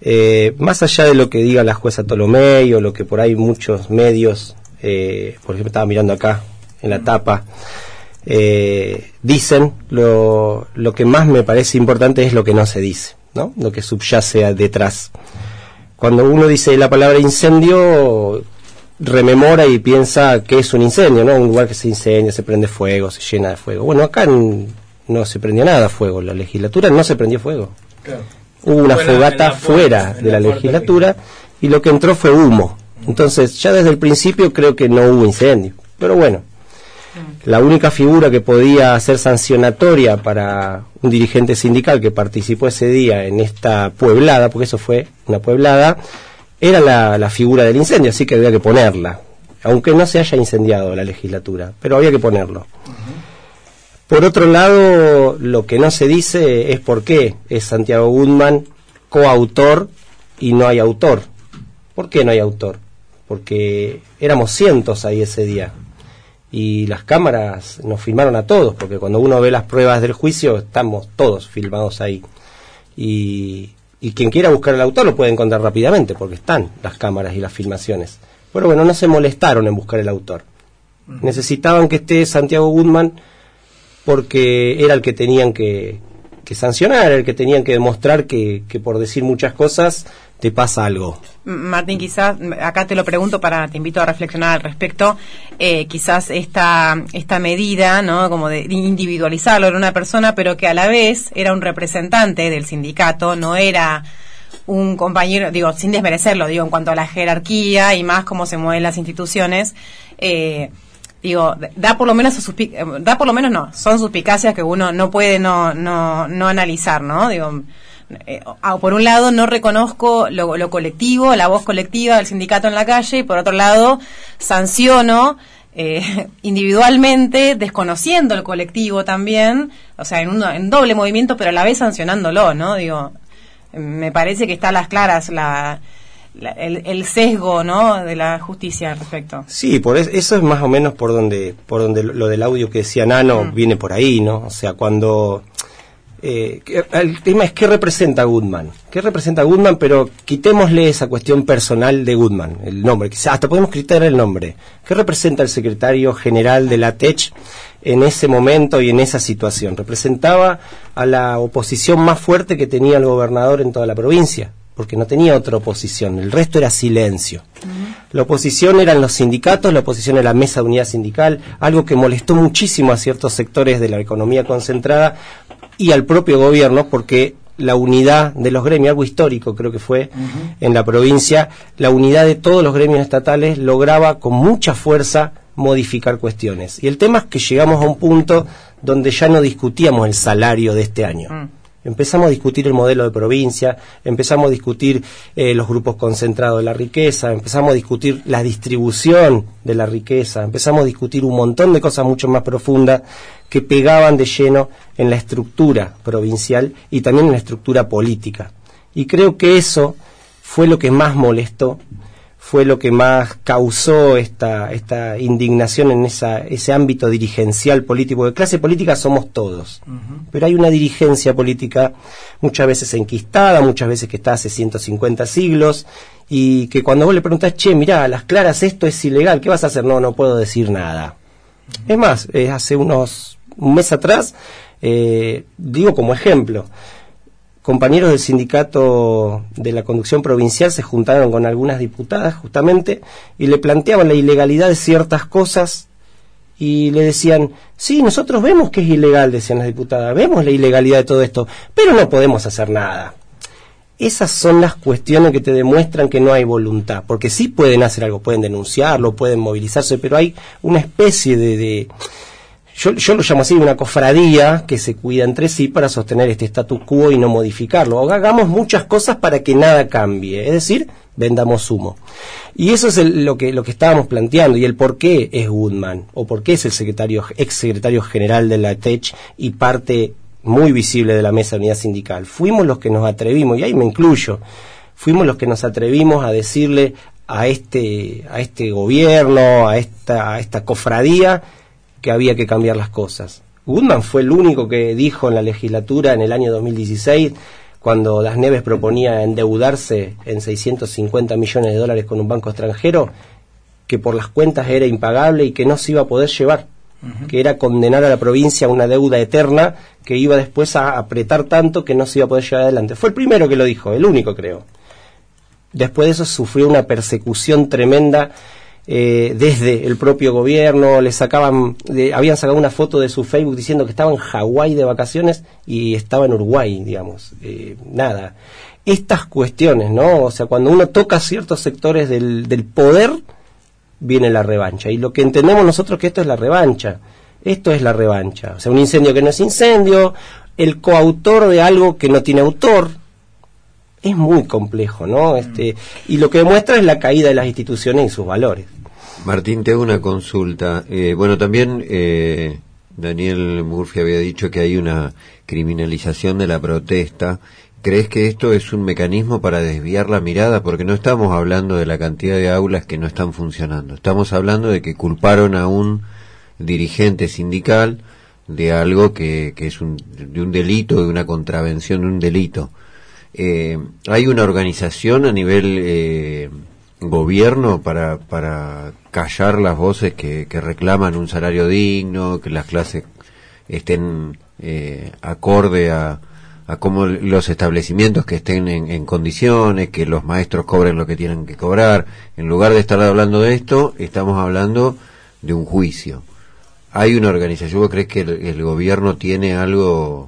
Más allá de lo que diga la jueza Tolomei o lo que por ahí muchos medios, por ejemplo estaba mirando acá en la tapa, dicen, lo que más me parece importante es lo que no se dice, ¿no? Lo que subyace detrás. Cuando uno dice la palabra incendio, rememora y piensa que es un incendio, ¿no? Un lugar que se incendia, se prende fuego, se llena de fuego. Bueno, acá no se prendía nada fuego, la legislatura no se prendió fuego. Claro. Hubo una fogata fuera de la legislatura y lo que entró fue humo. Entonces, ya desde el principio creo que no hubo incendio. Pero bueno, la única figura que podía ser sancionatoria para un dirigente sindical que participó ese día en esta pueblada, porque eso fue una pueblada, era la figura del incendio, así que había que ponerla, aunque no se haya incendiado la legislatura, pero había que ponerlo. Por otro lado, lo que no se dice es por qué es Santiago Gutman coautor y no hay autor. ¿Por qué no hay autor? Porque éramos cientos ahí ese día y las cámaras nos filmaron a todos, porque cuando uno ve las pruebas del juicio estamos todos filmados ahí y quien quiera buscar el autor lo puede encontrar rápidamente porque están las cámaras y las filmaciones. Pero bueno, no se molestaron en buscar el autor. Necesitaban que esté Santiago Gutman porque era el que tenían que sancionar, el que tenían que demostrar que por decir muchas cosas te pasa algo. Martín, quizás, acá te lo pregunto te invito a reflexionar al respecto, quizás esta medida, ¿no? Como de individualizarlo en una persona, pero que a la vez era un representante del sindicato, no era un compañero, digo, sin desmerecerlo, digo, en cuanto a la jerarquía y más cómo se mueven las instituciones, digo, son suspicacias que uno no puede no analizar, ¿no? Digo, por un lado no reconozco lo colectivo, la voz colectiva del sindicato en la calle, y por otro lado sanciono individualmente, desconociendo el colectivo también, o sea, en doble movimiento, pero a la vez sancionándolo, ¿no? Digo, me parece que está a las claras el sesgo, ¿no?, de la justicia al respecto. Sí, eso es más o menos por donde lo del audio que decía Nano viene por ahí, ¿no? O sea, cuando el tema es qué representa Gutman, pero quitémosle esa cuestión personal de Gutman, el nombre, quizás hasta podemos quitar el nombre. ¿Qué representa el secretario general de la TECH en ese momento y en esa situación? Representaba a la oposición más fuerte que tenía el gobernador en toda la provincia, porque no tenía otra oposición, el resto era silencio. La oposición eran los sindicatos, la oposición era la mesa de unidad sindical, algo que molestó muchísimo a ciertos sectores de la economía concentrada y al propio gobierno, porque la unidad de los gremios, algo histórico creo que fue en la provincia, la unidad de todos los gremios estatales lograba con mucha fuerza modificar cuestiones. Y el tema es que llegamos a un punto donde ya no discutíamos el salario de este año. Empezamos a discutir el modelo de provincia, empezamos a discutir los grupos concentrados de la riqueza, empezamos a discutir la distribución de la riqueza, empezamos a discutir un montón de cosas mucho más profundas que pegaban de lleno en la estructura provincial y también en la estructura política. Y creo que eso fue lo que más molestó, fue lo que más causó esta indignación en ese ámbito dirigencial político. De clase política somos todos, pero hay una dirigencia política muchas veces enquistada, muchas veces que está hace 150 siglos, y que cuando vos le preguntás, che, mirá, a las claras esto es ilegal, ¿qué vas a hacer? No puedo decir nada. Es más, hace un mes atrás, digo como ejemplo, compañeros del sindicato de la conducción provincial se juntaron con algunas diputadas justamente y le planteaban la ilegalidad de ciertas cosas y le decían, sí, nosotros vemos que es ilegal, decían las diputadas, vemos la ilegalidad de todo esto, pero no podemos hacer nada. Esas son las cuestiones que te demuestran que no hay voluntad, porque sí pueden hacer algo, pueden denunciarlo, pueden movilizarse, pero hay una especie de yo lo llamo así, una cofradía que se cuida entre sí para sostener este status quo y no modificarlo. O hagamos muchas cosas para que nada cambie, es decir, vendamos humo. Y eso es lo que estábamos planteando, y el por qué es Gutman, o por qué es el ex secretario general de la TECH y parte muy visible de la mesa de unidad sindical. Fuimos los que nos atrevimos, y ahí me incluyo, fuimos los que nos atrevimos a decirle a este gobierno, a esta cofradía, que había que cambiar las cosas. Gutman fue el único que dijo en la legislatura en el año 2016, cuando Das Neves proponía endeudarse en 650 millones de dólares con un banco extranjero, que por las cuentas era impagable y que no se iba a poder llevar, que era condenar a la provincia a una deuda eterna que iba después a apretar tanto que no se iba a poder llevar adelante. Fue el primero que lo dijo, el único, creo. Después de eso sufrió una persecución tremenda desde el propio gobierno. Habían sacado una foto de su Facebook diciendo que estaba en Hawái de vacaciones y estaba en Uruguay, digamos. Nada. Estas cuestiones, ¿no? O sea, cuando uno toca ciertos sectores del poder, viene la revancha. Y lo que entendemos nosotros que esto es la revancha. Esto es la revancha. O sea, un incendio que no es incendio, el coautor de algo que no tiene autor. Es muy complejo, ¿no? Y lo que demuestra es la caída de las instituciones y sus valores. Martín, te hago una consulta. Bueno, también Daniel Murphy había dicho que hay una criminalización de la protesta. ¿Crees que esto es un mecanismo para desviar la mirada? Porque no estamos hablando de la cantidad de aulas que no están funcionando. Estamos hablando de que culparon a un dirigente sindical de algo que es de un delito, de una contravención de un delito. ¿Hay una organización a nivel gobierno para callar las voces que reclaman un salario digno, que las clases estén acorde a cómo los establecimientos que estén en condiciones, que los maestros cobren lo que tienen que cobrar? En lugar de estar hablando de esto, estamos hablando de un juicio. ¿Hay una organización? ¿Vos crees que el gobierno tiene algo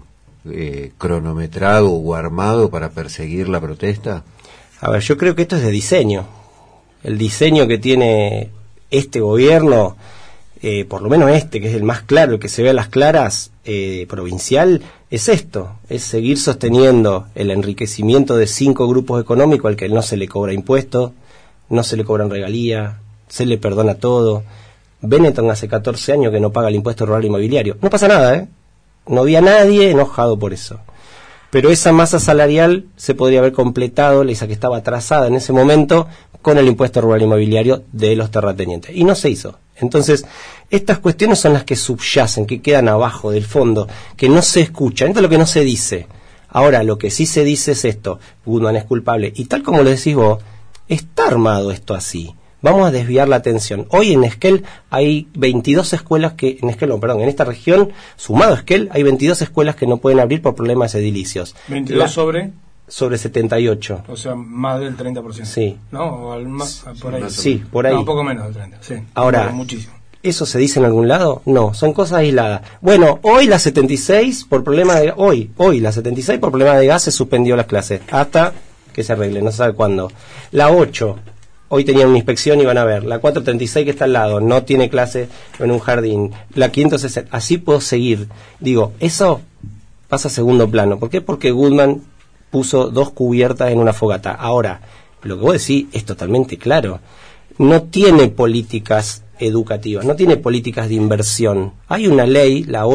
cronometrado o armado para perseguir la protesta? A ver, yo creo que esto es de diseño. El diseño que tiene este gobierno, por lo menos que es el más claro, el que se ve a las claras, provincial, es esto, es seguir sosteniendo el enriquecimiento de 5 grupos económicos al que no se le cobra impuestos, no se le cobran regalías, se le perdona todo. Benetton hace 14 años que no paga el impuesto rural inmobiliario. No pasa nada, no había nadie enojado por eso. Pero esa masa salarial se podría haber completado, esa que estaba atrasada en ese momento, con el impuesto rural inmobiliario de los terratenientes. Y no se hizo. Entonces, estas cuestiones son las que subyacen, que quedan abajo del fondo, que no se escuchan. Esto es lo que no se dice. Ahora, lo que sí se dice es esto: Goodman es culpable. Y tal como lo decís vos, está armado esto así. Vamos a desviar la atención. Hoy en Esquel hay 22 escuelas en esta región, sumado a Esquel, hay 22 escuelas que no pueden abrir por problemas edilicios. ¿22 sobre 78. O sea, más del 30%. Sí. ¿No? Por ahí. Sí, por ahí. No, un poco menos del 30%. Sí. Ahora, muchísimo. ¿Eso se dice en algún lado? No, son cosas aisladas. Bueno, hoy la 76 por problema de hoy la 76 por problema de gas se suspendió las clases hasta que se arregle, no se sabe cuándo. La 8 hoy tenían una inspección y van a ver. La 436 que está al lado no tiene clase en un jardín. La 560, así puedo seguir. Digo, eso pasa a segundo plano. ¿Por qué? Porque Goodman puso 2 cubiertas en una fogata. Ahora, lo que vos decís es totalmente claro. No tiene políticas educativas, no tiene políticas de inversión. Hay una ley, la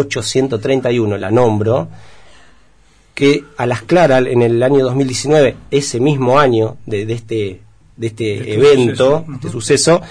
831, la nombro, que a las claras en el año 2019, ese mismo año de este evento, este suceso,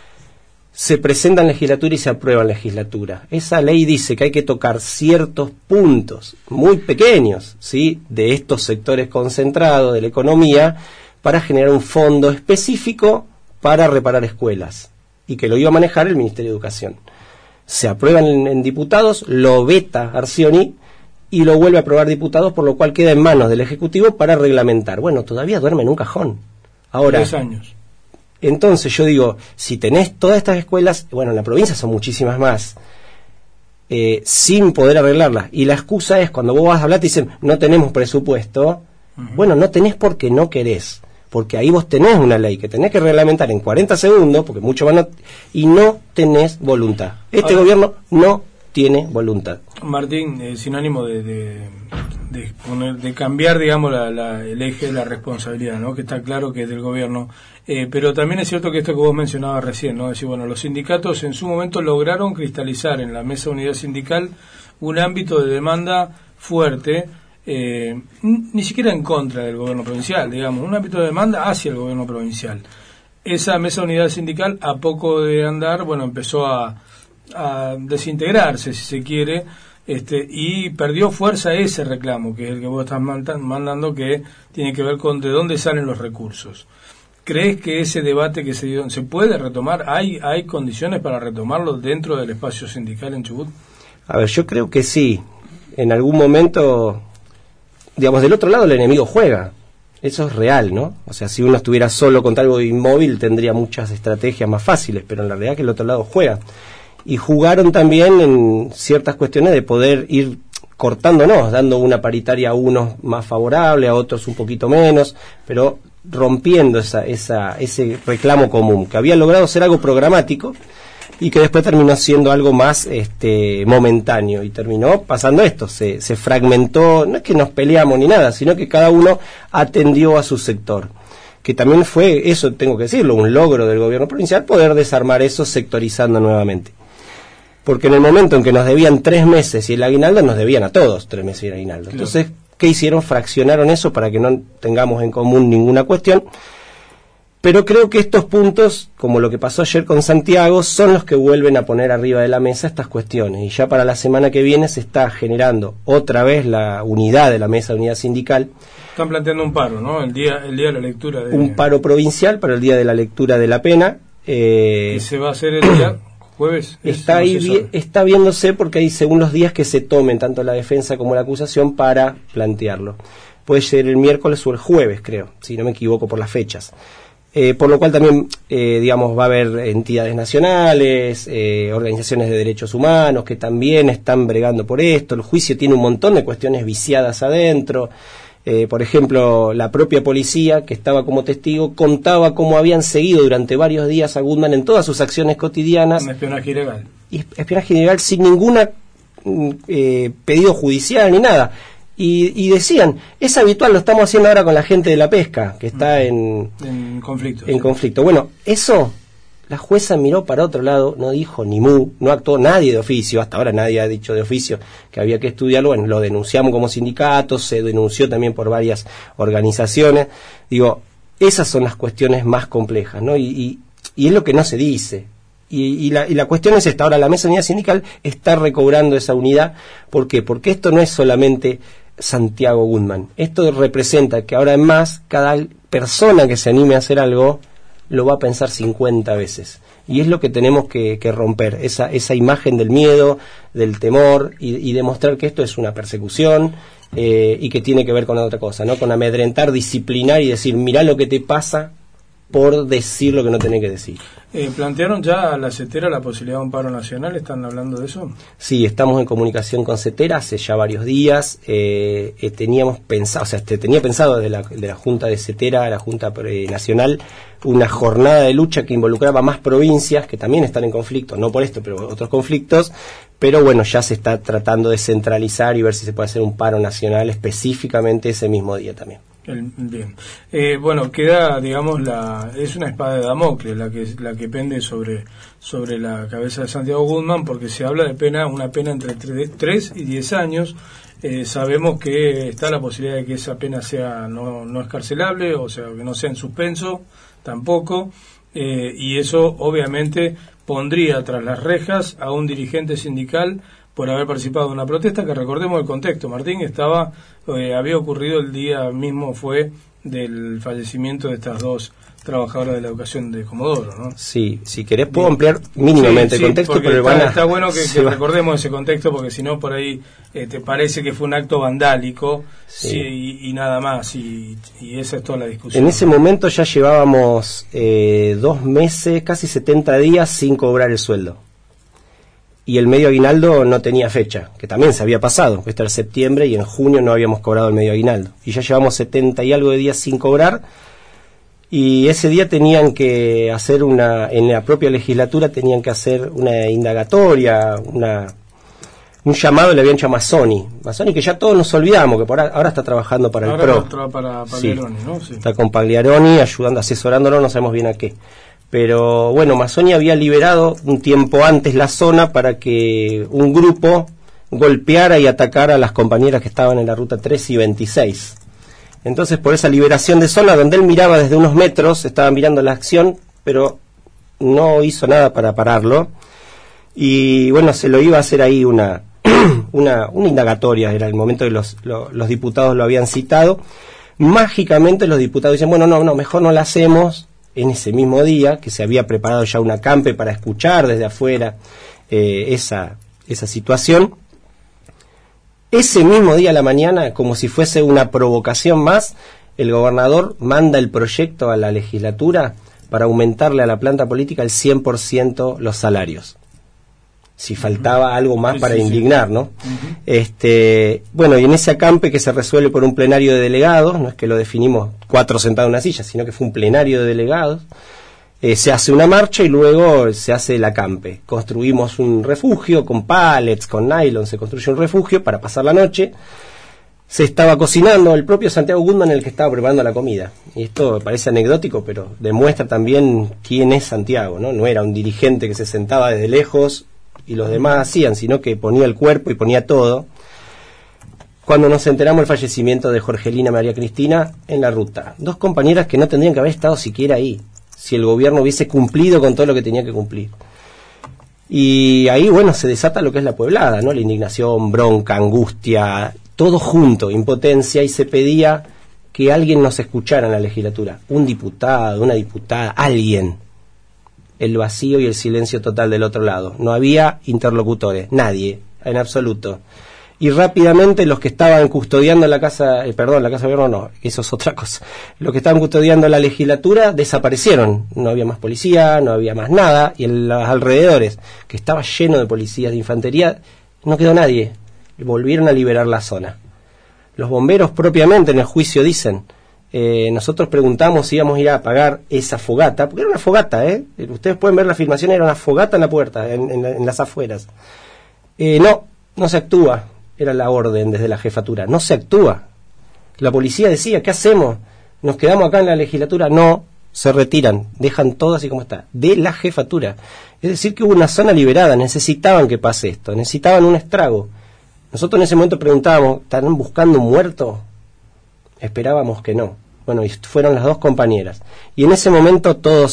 se presenta en legislatura y se aprueba en legislatura. Esa ley dice que hay que tocar ciertos puntos muy pequeños, ¿sí?, de estos sectores concentrados de la economía para generar un fondo específico para reparar escuelas, y que lo iba a manejar el Ministerio de Educación. Se aprueba en diputados, lo veta Arcioni y lo vuelve a aprobar diputados, por lo cual queda en manos del Ejecutivo para reglamentar. Bueno, todavía duerme en un cajón. Ahora, 10 años. Entonces yo digo, si tenés todas estas escuelas, bueno, en la provincia son muchísimas más, sin poder arreglarlas, y la excusa es cuando vos vas a hablar te dicen, no tenemos presupuesto. Bueno, no tenés porque no querés, porque ahí vos tenés una ley que tenés que reglamentar en 40 segundos, porque muchos van a... y no tenés voluntad. Este gobierno no tiene voluntad. Martín, sin ánimo de cambiar, digamos, el eje de la responsabilidad, ¿no?, que está claro que es del gobierno, pero también es cierto que esto que vos mencionabas recién, ¿no?, decir, bueno, los sindicatos en su momento lograron cristalizar en la mesa de unidad sindical un ámbito de demanda fuerte, ni siquiera en contra del gobierno provincial, digamos, un ámbito de demanda hacia el gobierno provincial. Esa mesa de unidad sindical, a poco de andar, bueno, empezó a desintegrarse, si se quiere, y perdió fuerza ese reclamo, que es el que vos estás mandando, que tiene que ver con de dónde salen los recursos. ¿Crees que ese debate que se dio se puede retomar? ¿Hay condiciones para retomarlo dentro del espacio sindical en Chubut? A ver, yo creo que sí. En algún momento, digamos, del otro lado el enemigo juega. Eso es real, ¿no? O sea, si uno estuviera solo contra algo inmóvil, tendría muchas estrategias más fáciles, pero en la realidad que el otro lado juega. Y jugaron también en ciertas cuestiones de poder ir cortándonos, dando una paritaria a unos más favorable, a otros un poquito menos, pero rompiendo ese reclamo común, que había logrado ser algo programático y que después terminó siendo algo más momentáneo, y terminó pasando esto, se fragmentó, no es que nos peleamos ni nada, sino que cada uno atendió a su sector, que también fue, eso tengo que decirlo, un logro del gobierno provincial, poder desarmar eso sectorizando nuevamente. Porque en el momento en que nos debían 3 meses y el aguinaldo, nos debían a todos 3 meses y el aguinaldo. Entonces, ¿qué hicieron? Fraccionaron eso para que no tengamos en común ninguna cuestión. Pero creo que estos puntos, como lo que pasó ayer con Santiago, son los que vuelven a poner arriba de la mesa estas cuestiones. Y ya para la semana que viene se está generando otra vez la unidad de la mesa de unidad sindical. Están planteando un paro, ¿no? El día de la lectura. Un paro provincial para el día de la lectura de la pena. ¿Y se va a hacer el día jueves? Está viéndose porque hay según los días que se tomen tanto la defensa como la acusación para plantearlo. Puede ser el miércoles o el jueves, creo, si no me equivoco por las fechas. Por lo cual también, digamos, va a haber entidades nacionales, organizaciones de derechos humanos que también están bregando por esto. El juicio tiene un montón de cuestiones viciadas adentro. Por ejemplo, la propia policía, que estaba como testigo, contaba cómo habían seguido durante varios días a Guzmán en todas sus acciones cotidianas. Un espionaje ilegal. Y espionaje ilegal sin ninguna pedido judicial ni nada. Y decían, es habitual, lo estamos haciendo ahora con la gente de la pesca, que está en conflicto. En conflicto. Bueno, eso, la jueza miró para otro lado, no dijo ni mu, no actuó nadie de oficio, hasta ahora nadie ha dicho de oficio que había que estudiarlo. Bueno, lo denunciamos como sindicato, se denunció también por varias organizaciones. Digo, esas son las cuestiones más complejas, ¿no? Y es lo que no se dice. Y la cuestión es esta, ahora la mesa de unidad sindical está recobrando esa unidad. ¿Por qué? Porque esto no es solamente Santiago Guzmán, esto representa que ahora en más, cada persona que se anime a hacer algo, lo va a pensar 50 veces. Y es lo que tenemos que romper, esa imagen del miedo, del temor, y demostrar que esto es una persecución, y que tiene que ver con otra cosa, ¿no? Con amedrentar, disciplinar y decir, mirá lo que te pasa por decir lo que no tenés que decir. ¿Plantearon ya a la CETERA la posibilidad de un paro nacional? ¿Están hablando de eso? Sí, estamos en comunicación con CETERA hace ya varios días. Teníamos pensado, tenía pensado desde la Junta de CETERA, la Junta Nacional, una jornada de lucha que involucraba más provincias que también están en conflicto, no por esto, pero otros conflictos. Pero bueno, ya se está tratando de centralizar y ver si se puede hacer un paro nacional específicamente ese mismo día también. Bien. Bueno, queda, digamos, es una espada de Damocles la que pende sobre la cabeza de Santiago Guzmán, porque se habla de una pena entre 3 y 10 años. Sabemos que está la posibilidad de que esa pena sea no escarcelable, o sea, que no sea en suspenso tampoco, y eso obviamente pondría tras las rejas a un dirigente sindical por haber participado en una protesta que, recordemos el contexto, Martín, había ocurrido el día mismo fue del fallecimiento de estas 2 trabajadoras de la educación de Comodoro, ¿no? Sí, si querés puedo ampliar mínimamente el contexto, pero está bueno que recordemos ese contexto, porque si no por ahí te parece que fue un acto vandálico, y nada más, y esa es toda la discusión. En ese momento ya llevábamos 2 meses, casi 70 días sin cobrar el sueldo. Y el medio aguinaldo no tenía fecha, que también se había pasado, este era septiembre y en junio no habíamos cobrado el medio aguinaldo. Y ya llevamos 70 y algo de días sin cobrar, y ese día tenían que hacer en la propia legislatura tenían que hacer una indagatoria, un llamado, le habían hecho a Mazzoni, que ya todos nos olvidamos, que ahora está trabajando para el PRO. Para Pagliaroni, ¿no? Sí. Está con Pagliaroni, ayudando, asesorándolo, no sabemos bien a qué. Pero bueno, Mazzoni había liberado un tiempo antes la zona para que un grupo golpeara y atacara a las compañeras que estaban en la ruta 3 y 26. Entonces, por esa liberación de zona, donde él miraba desde unos metros, estaba mirando la acción, pero no hizo nada para pararlo. Y bueno, se lo iba a hacer ahí una una indagatoria, era el momento que los diputados lo habían citado. Mágicamente los diputados dicen, bueno, no, mejor no la hacemos en ese mismo día, que se había preparado ya una acampe para escuchar desde afuera esa situación. Ese mismo día a la mañana, como si fuese una provocación más, el gobernador manda el proyecto a la legislatura para aumentarle a la planta política el 100% los salarios. Si faltaba algo más para indignar, ¿no? Bueno, y en ese acampe que se resuelve por un plenario de delegados, no es que lo definimos 4 sentados en una silla, sino que fue un plenario de delegados, se hace una marcha y luego se hace el acampe. Construimos un refugio con pallets, con nylon, se construye un refugio para pasar la noche. Se estaba cocinando el propio Santiago Goodman, el que estaba preparando la comida. Y esto parece anecdótico, pero demuestra también quién es Santiago, ¿no? No era un dirigente que se sentaba desde lejos y los demás hacían, sino que ponía el cuerpo y ponía todo. Cuando nos enteramos del fallecimiento de Jorgelina María Cristina en la ruta, 2 compañeras que no tendrían que haber estado siquiera ahí, si el gobierno hubiese cumplido con todo lo que tenía que cumplir. Y ahí, bueno, se desata lo que es la pueblada, ¿no? La indignación, bronca, angustia, todo junto, impotencia, y se pedía que alguien nos escuchara en la legislatura, un diputado, una diputada, alguien. El vacío y el silencio total del otro lado. No había interlocutores, nadie, en absoluto. Y rápidamente los que estaban custodiando la casa de gobierno no, eso es otra cosa. Los que estaban custodiando la legislatura desaparecieron. No había más policía, no había más nada, y en los alrededores, que estaba lleno de policías de infantería, no quedó nadie. Volvieron a liberar la zona. Los bomberos propiamente en el juicio dicen, nosotros preguntamos si íbamos a ir a apagar esa fogata, porque era una fogata, ustedes pueden ver la filmación, era una fogata en la puerta, en las afueras. No se actúa, era la orden desde la jefatura, no se actúa. La policía decía, ¿qué hacemos? ¿Nos quedamos acá en la legislatura? No, se retiran, dejan todo así como está, de la jefatura. Es decir, que hubo una zona liberada, necesitaban que pase esto, necesitaban un estrago. Nosotros en ese momento preguntábamos, ¿están buscando un muerto? Esperábamos que no. Bueno, y fueron las 2 compañeras. Y en ese momento todo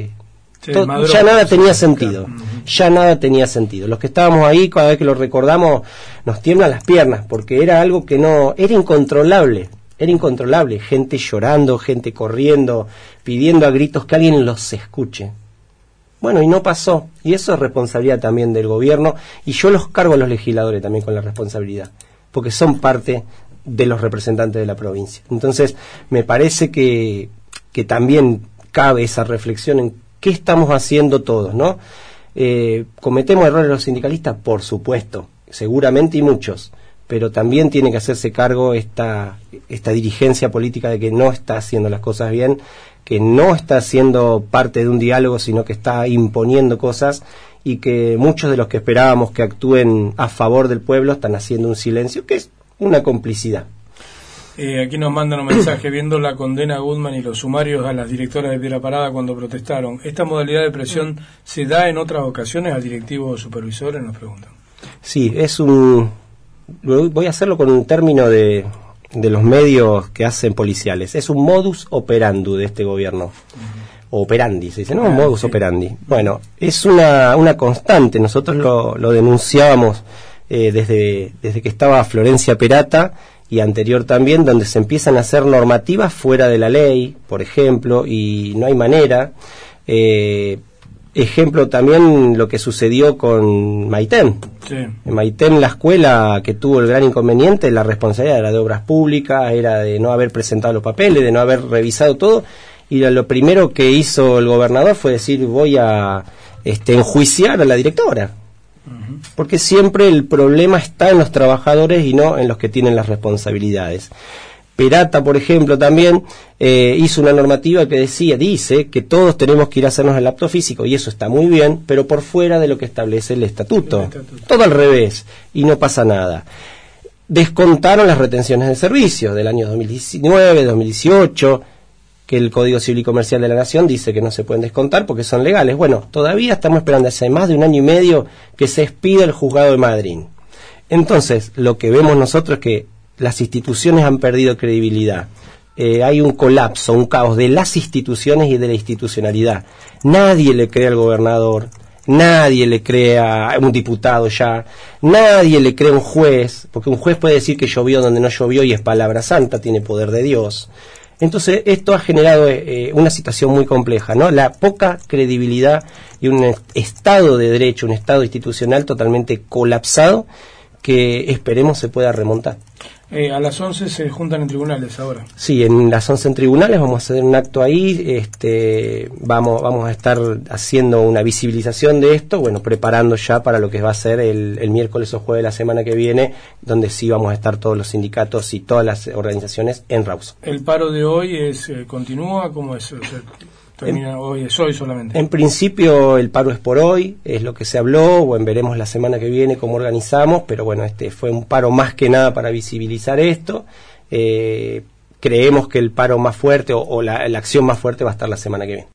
ya nada tenía sentido. Ya nada tenía sentido. Los que estábamos ahí, cada vez que lo recordamos, nos tiemblan las piernas, porque era algo que no... Era incontrolable. Era incontrolable. Gente llorando, gente corriendo, pidiendo a gritos que alguien los escuche. Bueno, y no pasó. Y eso es responsabilidad también del gobierno. Y yo los cargo a los legisladores también con la responsabilidad. Porque son parte de los representantes de la provincia. Entonces, me parece que también cabe esa reflexión en qué estamos haciendo todos, ¿no? ¿Cometemos errores los sindicalistas? Por supuesto, seguramente, y muchos, pero también tiene que hacerse cargo esta dirigencia política de que no está haciendo las cosas bien, que no está siendo parte de un diálogo, sino que está imponiendo cosas, y que muchos de los que esperábamos que actúen a favor del pueblo están haciendo un silencio, que es una complicidad. Aquí nos mandan un mensaje, viendo la condena a Goodman y los sumarios a las directoras de Piedra Parada cuando protestaron. ¿Esta modalidad de presión se da en otras ocasiones a directivos o supervisores? Nos preguntan. Sí, voy a hacerlo con un término de los medios que hacen policiales. Es un modus operandi de este gobierno. Operandi, se dice, ¿no? Modus operandi. Bueno, es una constante. Nosotros lo denunciábamos desde que estaba Florencia Perata, y anterior también, donde se empiezan a hacer normativas fuera de la ley, por ejemplo, y no hay manera. Ejemplo también lo que sucedió con Maitén. Sí. En Maitén, la escuela que tuvo el gran inconveniente, la responsabilidad era de obras públicas, era de no haber presentado los papeles, de no haber revisado todo, y lo primero que hizo el gobernador fue decir, voy a enjuiciar a la directora. Porque siempre el problema está en los trabajadores y no en los que tienen las responsabilidades. Perata, por ejemplo, también hizo una normativa que dice que todos tenemos que ir a hacernos el acto físico, y eso está muy bien, pero por fuera de lo que establece el estatuto. Todo al revés, y no pasa nada. Descontaron las retenciones de servicios del año 2019, 2018, que el Código Civil y Comercial de la Nación dice que no se pueden descontar porque son legales. Bueno, todavía estamos esperando hace más de 1 año y medio que se expida el juzgado de Madrid. Entonces, lo que vemos nosotros es que las instituciones han perdido credibilidad. Hay un colapso, un caos de las instituciones y de la institucionalidad. Nadie le cree al gobernador. nadie le cree a un diputado ya, nadie le cree a un juez, porque un juez puede decir que llovió donde no llovió y es palabra santa, tiene poder de Dios. Entonces esto ha generado una situación muy compleja, ¿no? La poca credibilidad y un Estado de Derecho, un Estado institucional totalmente colapsado, que esperemos se pueda remontar. A las 11 se juntan en tribunales ahora. Sí, en las 11 en tribunales vamos a hacer un acto ahí, vamos a estar haciendo una visibilización de esto, bueno, preparando ya para lo que va a ser el miércoles o jueves de la semana que viene, donde sí vamos a estar todos los sindicatos y todas las organizaciones en Rawson. ¿El paro de hoy continúa? ¿Cómo es? O sea, termina hoy, es hoy solamente. En principio el paro es por hoy, es lo que se habló, bueno, veremos la semana que viene cómo organizamos, pero bueno, fue un paro más que nada para visibilizar esto. Creemos que el paro más fuerte o la acción más fuerte va a estar la semana que viene.